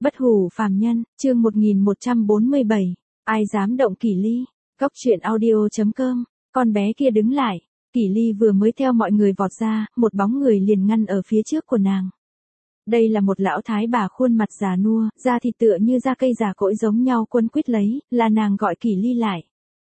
Bất hủ phàm nhân, chương 1147. Ai dám động Kỷ Ly? Góc truyện audio.com. Con bé kia đứng lại. Kỷ Ly vừa mới theo mọi người vọt ra, một bóng người liền ngăn ở phía trước của nàng. Đây là một lão thái bà khuôn mặt già nua, da thịt tựa như da cây già cỗi giống nhau quấn quýt lấy, là nàng gọi Kỷ Ly lại.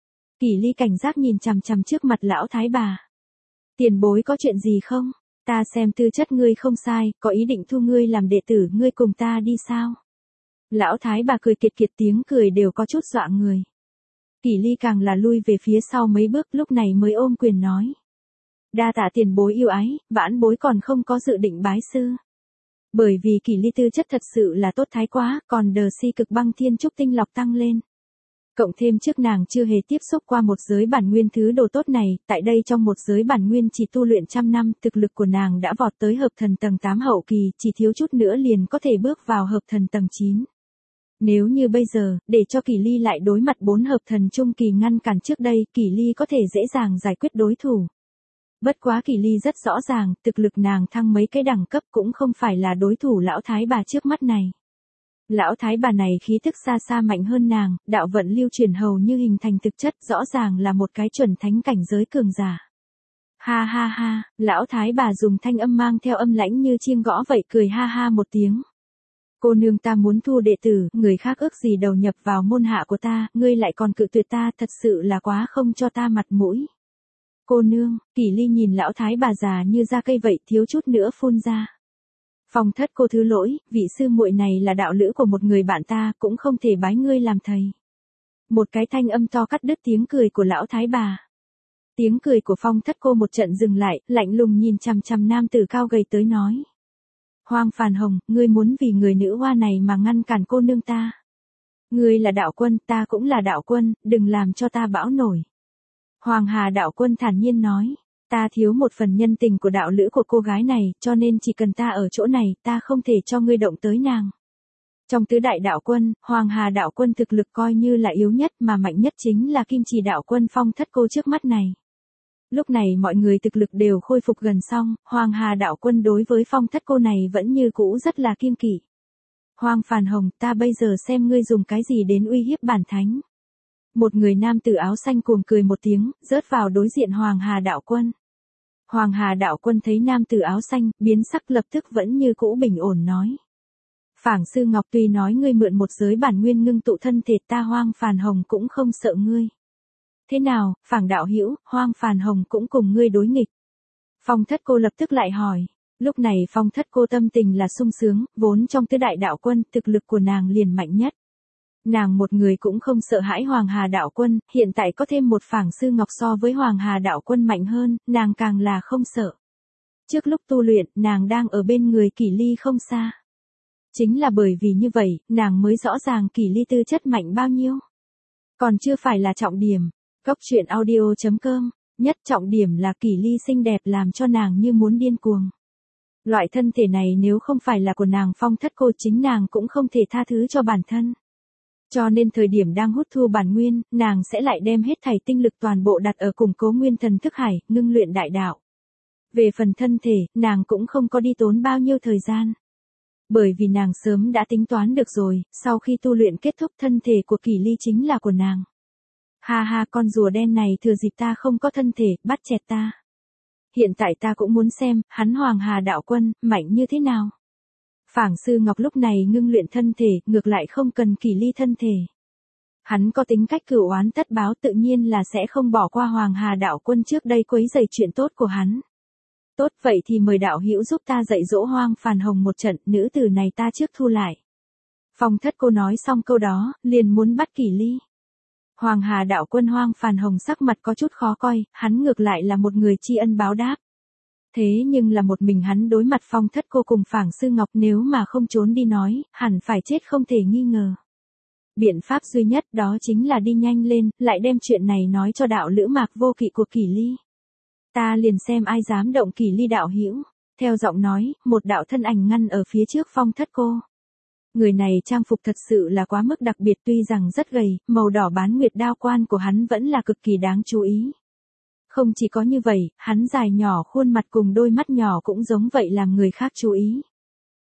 Kỷ Ly cảnh giác nhìn chằm chằm trước mặt lão thái bà. Tiền bối có chuyện gì không? Ta xem tư chất ngươi không sai, có ý định thu ngươi làm đệ tử, ngươi cùng ta đi sao? Lão thái bà cười kiệt kiệt, tiếng cười đều có chút dọa người. Kỷ Ly càng là lui về phía sau mấy bước, lúc này mới ôm quyền nói. Đa tạ tiền bối yêu ái, vãn bối còn không có dự định bái sư. Bởi vì Kỷ Ly tư chất thật sự là tốt thái quá, còn đờ si cực băng thiên trúc tinh lọc tăng lên. Cộng thêm trước nàng chưa hề tiếp xúc qua một giới bản nguyên thứ đồ tốt này, tại đây trong một giới bản nguyên chỉ tu luyện trăm năm, thực lực của nàng đã vọt tới hợp thần tầng 8 hậu kỳ, chỉ thiếu chút nữa liền có thể bước vào hợp thần tầng 9. Nếu như bây giờ, để cho Kỷ Ly lại đối mặt 4 hợp thần trung kỳ ngăn cản trước đây, Kỷ Ly có thể dễ dàng giải quyết đối thủ. Bất quá Kỷ Ly rất rõ ràng, thực lực nàng thăng mấy cái đẳng cấp cũng không phải là đối thủ lão thái bà trước mắt này. Lão thái bà này khí thức xa xa mạnh hơn nàng, đạo vận lưu truyền hầu như hình thành thực chất, rõ ràng là một cái chuẩn thánh cảnh giới cường giả. Ha ha ha, lão thái bà dùng thanh âm mang theo âm lãnh như chiêng gõ vậy, cười ha ha một tiếng. Cô nương, ta muốn thu đệ tử, người khác ước gì đầu nhập vào môn hạ của ta, ngươi lại còn cự tuyệt ta, thật sự là quá không cho ta mặt mũi. Cô nương, Kỷ Ly nhìn lão thái bà già như da cây vậy, thiếu chút nữa phun ra. Phong thất cô thứ lỗi, vị sư muội này là đạo lữ của một người bạn ta, cũng không thể bái ngươi làm thầy. Một cái thanh âm to cắt đứt tiếng cười của lão thái bà. Tiếng cười của Phong thất cô một trận dừng lại, lạnh lùng nhìn chằm chằm nam tử cao gầy tới nói. Hoang Phàn Hồng, ngươi muốn vì người nữ hoa này mà ngăn cản cô nương ta. Ngươi là đạo quân, ta cũng là đạo quân, đừng làm cho ta bão nổi. Hoàng Hà đạo quân thản nhiên nói. Ta thiếu một phần nhân tình của đạo lữ của cô gái này, cho nên chỉ cần ta ở chỗ này, ta không thể cho ngươi động tới nàng. Trong tứ đại đạo quân, Hoàng Hà đạo quân thực lực coi như là yếu nhất, mà mạnh nhất chính là Kim Trì đạo quân Phong thất cô trước mắt này. Lúc này mọi người thực lực đều khôi phục gần xong, Hoàng Hà đạo quân đối với Phong thất cô này vẫn như cũ rất là kiêng kỵ. Hoang Phàn Hồng, ta bây giờ xem ngươi dùng cái gì đến uy hiếp bản thánh. Một người nam tử áo xanh cuồng cười một tiếng, rớt vào đối diện Hoàng Hà đạo quân. Hoàng Hà đạo quân thấy nam tử áo xanh, biến sắc lập tức vẫn như cũ bình ổn nói. Phảng sư Ngọc, tuy nói ngươi mượn một giới bản nguyên ngưng tụ thân thể, ta Hoang Phàn Hồng cũng không sợ ngươi. Thế nào, Phảng đạo hữu, Hoang Phàn Hồng cũng cùng ngươi đối nghịch. Phong thất cô lập tức lại hỏi. Lúc này Phong thất cô tâm tình là sung sướng, vốn trong tứ đại đạo quân, thực lực của nàng liền mạnh nhất. Nàng một người cũng không sợ hãi Hoàng Hà đạo quân, hiện tại có thêm một Phảng sư Ngọc so với Hoàng Hà đạo quân mạnh hơn, nàng càng là không sợ. Trước lúc tu luyện, nàng đang ở bên người Kỷ Ly không xa. Chính là bởi vì như vậy, nàng mới rõ ràng Kỷ Ly tư chất mạnh bao nhiêu. Còn chưa phải là trọng điểm. Góc truyện audio.com, nhất trọng điểm là Kỷ Ly xinh đẹp làm cho nàng như muốn điên cuồng. Loại thân thể này nếu không phải là của nàng Phong thất cô, chính nàng cũng không thể tha thứ cho bản thân. Cho nên thời điểm đang hút thu bản nguyên, nàng sẽ lại đem hết thảy tinh lực toàn bộ đặt ở củng cố nguyên thần thức hải, ngưng luyện đại đạo. Về phần thân thể, nàng cũng không có đi tốn bao nhiêu thời gian. Bởi vì nàng sớm đã tính toán được rồi, sau khi tu luyện kết thúc thân thể của Kỷ Ly chính là của nàng. Ha ha, con rùa đen này thừa dịp ta không có thân thể, bắt chẹt ta. Hiện tại ta cũng muốn xem, hắn Hoàng Hà đạo quân, mạnh như thế nào. Phảng sư Ngọc lúc này ngưng luyện thân thể, ngược lại không cần Kỷ Ly thân thể. Hắn có tính cách cửu oán tất báo, tự nhiên là sẽ không bỏ qua Hoàng Hà đạo quân trước đây quấy rầy chuyện tốt của hắn. Tốt, vậy thì mời đạo hữu giúp ta dạy dỗ Hoang Phàn Hồng một trận, nữ tử này ta trước thu lại. Phong thất cô nói xong câu đó, liền muốn bắt Kỷ Ly. Hoàng Hà đạo quân Hoang Phàn Hồng sắc mặt có chút khó coi, hắn ngược lại là một người tri ân báo đáp. Thế nhưng là một mình hắn đối mặt Phong thất cô cùng Phảng sư Ngọc, nếu mà không trốn đi nói, hẳn phải chết không thể nghi ngờ. Biện pháp duy nhất đó chính là đi nhanh lên, lại đem chuyện này nói cho đạo lữ Mạc Vô Kỵ của Kỷ Ly. Ta liền xem ai dám động Kỷ Ly đạo hữu. Theo giọng nói, một đạo thân ảnh ngăn ở phía trước Phong thất cô. Người này trang phục thật sự là quá mức đặc biệt, tuy rằng rất gầy, màu đỏ bán nguyệt đao quan của hắn vẫn là cực kỳ đáng chú ý. Không chỉ có như vậy, hắn dài nhỏ khuôn mặt cùng đôi mắt nhỏ cũng giống vậy làm người khác chú ý.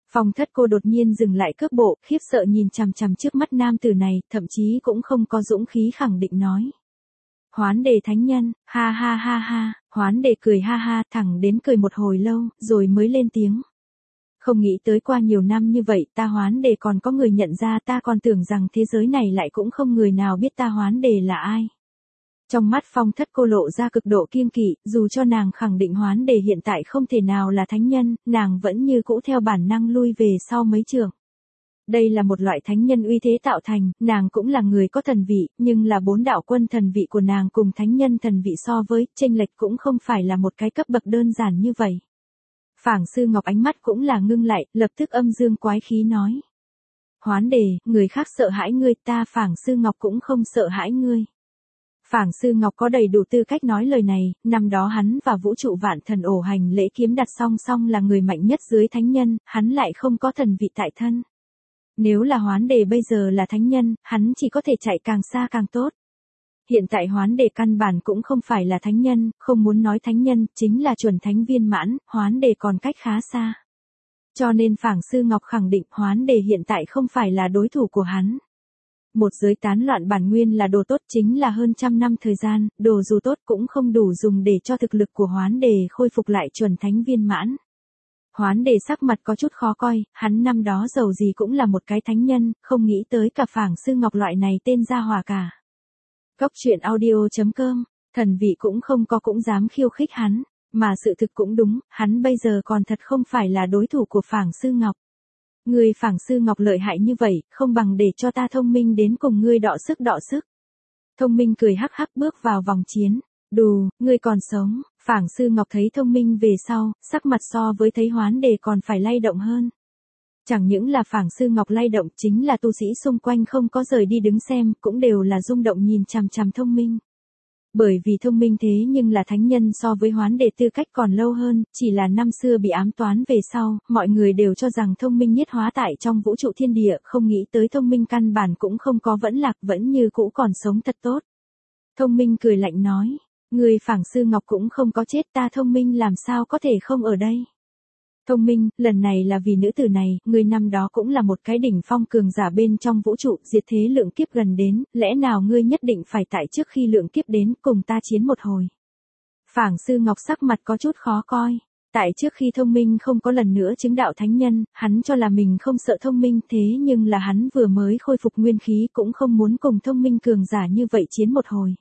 Phong Thất Cô đột nhiên dừng lại cước bộ, khiếp sợ nhìn chằm chằm trước mắt nam tử này, thậm chí cũng không có dũng khí khẳng định nói. Hoán Đề thánh nhân, ha ha ha ha, Hoán Đề cười ha ha, thẳng đến cười một hồi lâu, rồi mới lên tiếng. Không nghĩ tới qua nhiều năm như vậy, ta Hoán Đề còn có người nhận ra, ta còn tưởng rằng thế giới này lại cũng không người nào biết ta Hoán Đề là ai. Trong mắt Phong Thất Cô lộ ra cực độ kiêng kỵ, dù cho nàng khẳng định Hoán Đề hiện tại không thể nào là thánh nhân, nàng vẫn như cũ theo bản năng lui về sau mấy trượng. Đây là một loại thánh nhân uy thế tạo thành, nàng cũng là người có thần vị, nhưng là 4 đạo quân thần vị của nàng cùng thánh nhân thần vị so với, chênh lệch cũng không phải là một cái cấp bậc đơn giản như vậy. Phảng Sư Ngọc ánh mắt cũng là ngưng lại, lập tức âm dương quái khí nói. Hoán Đề, người khác sợ hãi ngươi, ta Phảng Sư Ngọc cũng không sợ hãi ngươi. Phảng Sư Ngọc có đầy đủ tư cách nói lời này, năm đó hắn và vũ trụ vạn thần ổ hành lễ kiếm đặt song song là người mạnh nhất dưới thánh nhân, hắn lại không có thần vị tại thân. Nếu là Hoán Đề bây giờ là thánh nhân, hắn chỉ có thể chạy càng xa càng tốt. Hiện tại Hoán Đề căn bản cũng không phải là thánh nhân, không muốn nói thánh nhân, chính là chuẩn thánh viên mãn, Hoán Đề còn cách khá xa. Cho nên Phảng Sư Ngọc khẳng định Hoán Đề hiện tại không phải là đối thủ của hắn. Một giới tán loạn bản nguyên là đồ tốt, chính là hơn 100 năm thời gian, đồ dù tốt cũng không đủ dùng để cho thực lực của Hoán Đề khôi phục lại chuẩn thánh viên mãn. Hoán Đề sắc mặt có chút khó coi, hắn năm đó dầu gì cũng là một cái thánh nhân, không nghĩ tới cả Phảng Sư Ngọc loại này tên gia hỏa cả. Góc truyện audio.com, thần vị cũng không có cũng dám khiêu khích hắn, mà sự thực cũng đúng, hắn bây giờ còn thật không phải là đối thủ của Phảng Sư Ngọc. Người Phảng Sư Ngọc lợi hại như vậy, không bằng để cho ta Thông Minh đến cùng ngươi đọ sức đọ sức. Thông Minh cười hắc hắc bước vào vòng chiến. Đù, ngươi còn sống. Phảng Sư Ngọc thấy Thông Minh về sau, sắc mặt so với thấy Hoán Đề còn phải lay động hơn. Chẳng những là Phảng Sư Ngọc lay động, chính là tu sĩ xung quanh không có rời đi đứng xem, cũng đều là rung động nhìn chằm chằm Thông Minh. Bởi vì Thông Minh thế nhưng là thánh nhân so với Hoán Đề tư cách còn lâu hơn, chỉ là năm xưa bị ám toán về sau, mọi người đều cho rằng Thông Minh nhiết hóa tại trong vũ trụ thiên địa, không nghĩ tới Thông Minh căn bản cũng không có vẫn lạc, vẫn như cũ còn sống thật tốt. Thông Minh cười lạnh nói, người Phảng Sư Ngọc cũng không có chết, ta Thông Minh làm sao có thể không ở đây. Thông Minh, lần này là vì nữ tử này, người năm đó cũng là một cái đỉnh phong cường giả bên trong vũ trụ, diệt thế lượng kiếp gần đến, lẽ nào ngươi nhất định phải tại trước khi lượng kiếp đến, cùng ta chiến một hồi. Phảng Sư Ngọc sắc mặt có chút khó coi. Tại trước khi Thông Minh không có lần nữa chứng đạo thánh nhân, hắn cho là mình không sợ Thông Minh, thế nhưng là hắn vừa mới khôi phục nguyên khí cũng không muốn cùng Thông Minh cường giả như vậy chiến một hồi.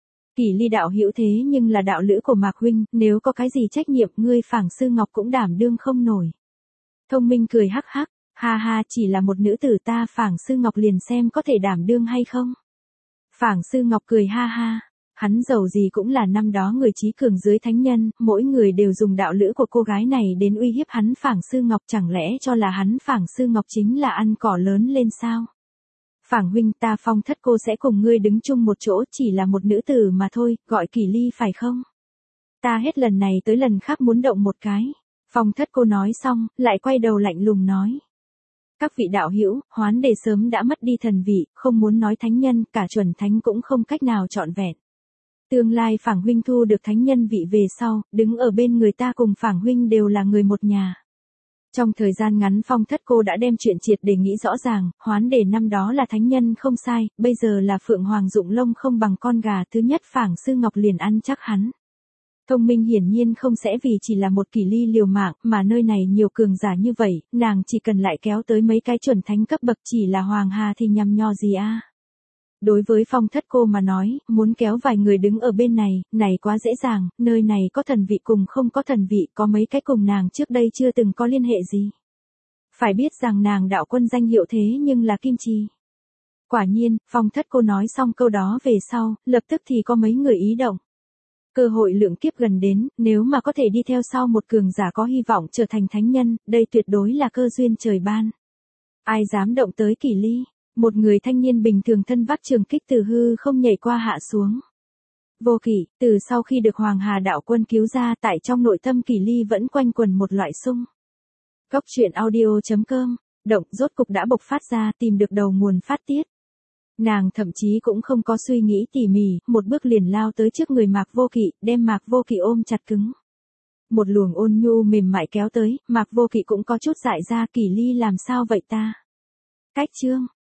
Kỷ Ly đạo hữu thế nhưng là đạo lữ của Mạc huynh, nếu có cái gì trách nhiệm ngươi Phảng Sư Ngọc cũng đảm đương không nổi. Thông Minh cười hắc hắc, ha ha, chỉ là một nữ tử ta Phảng Sư Ngọc liền xem có thể đảm đương hay không. Phảng Sư Ngọc cười ha ha, hắn dầu gì cũng là năm đó người trí cường dưới thánh nhân, mỗi người đều dùng đạo lữ của cô gái này đến uy hiếp hắn Phảng Sư Ngọc, chẳng lẽ cho là hắn Phảng Sư Ngọc chính là ăn cỏ lớn lên sao? Phảng huynh, ta Phong Thất Cô sẽ cùng ngươi đứng chung một chỗ, chỉ là một nữ tử mà thôi, gọi Kỷ Ly phải không? Ta hết lần này tới lần khác muốn động một cái. Phong Thất Cô nói xong, lại quay đầu lạnh lùng nói. Các vị đạo hữu, Hoán Đề sớm đã mất đi thần vị, không muốn nói thánh nhân, cả chuẩn thánh cũng không cách nào trọn vẹn. Tương lai Phảng huynh thu được thánh nhân vị về sau, đứng ở bên người ta cùng Phảng huynh đều là người một nhà. Trong thời gian ngắn Phong Thất Cô đã đem chuyện triệt để nghĩ rõ ràng, Hoán Đề năm đó là thánh nhân không sai, bây giờ là Phượng Hoàng dụng lông không bằng con gà, thứ nhất Phảng Sư Ngọc liền ăn chắc hắn. Thông Minh hiển nhiên không sẽ vì chỉ là một Kỷ Ly liều mạng, mà nơi này nhiều cường giả như vậy, nàng chỉ cần lại kéo tới mấy cái chuẩn thánh cấp bậc, chỉ là Hoàng Hà thì nhằm nho gì a. Đối với Phong Thất Cô mà nói, muốn kéo vài người đứng ở bên này quá dễ dàng, nơi này có thần vị cùng không có thần vị, có mấy cái cùng nàng trước đây chưa từng có liên hệ gì. Phải biết rằng nàng đạo quân danh hiệu thế nhưng là kim chi. Quả nhiên, Phong Thất Cô nói xong câu đó về sau, lập tức thì có mấy người ý động. Cơ hội lượng kiếp gần đến, nếu mà có thể đi theo sau một cường giả có hy vọng trở thành thánh nhân, đây tuyệt đối là cơ duyên trời ban. Ai dám động tới Kỷ Ly? Một người thanh niên bình thường thân vác trường kích từ hư không nhảy qua hạ xuống. Vô kỷ, từ sau khi được Hoàng Hà đạo quân cứu ra, tại trong nội tâm Kỷ Ly vẫn quanh quẩn một loại sung. Góc truyện audio.com, động rốt cục đã bộc phát ra, tìm được đầu nguồn phát tiết. Nàng thậm chí cũng không có suy nghĩ tỉ mỉ, một bước liền lao tới trước người Mạc Vô Kỵ, đem Mạc Vô Kỵ ôm chặt cứng. Một luồng ôn nhu mềm mại kéo tới, Mạc Vô Kỵ cũng có chút dại ra, Kỷ Ly làm sao vậy ta? Cách Trương,